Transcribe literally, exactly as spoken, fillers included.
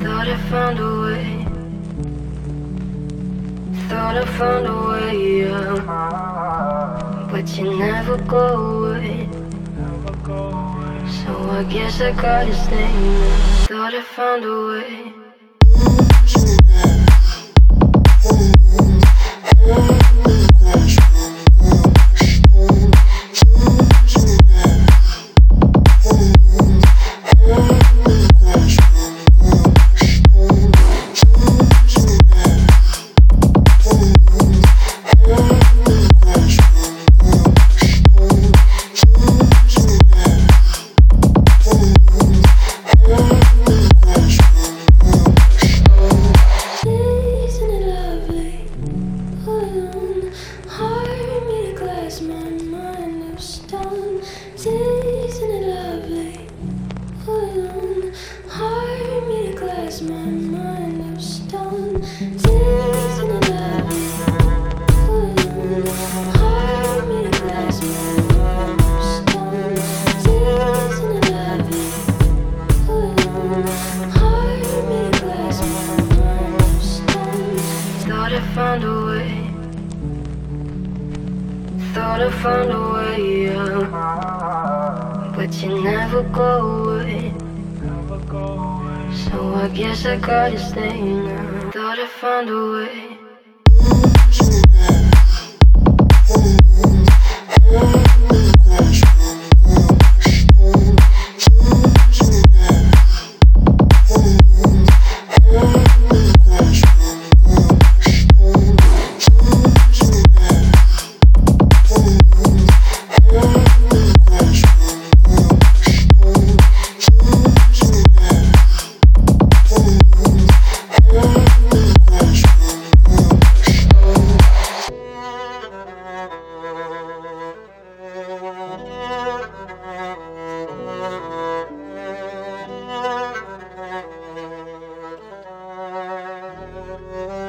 Thought I found a way. Thought I found a way out, but you never go away. So I guess I gotta stay now. Thought I found a way. Found a way. Thought I found a way out, but you never go away. So I guess I gotta stay now. Thought I found a way. Uh...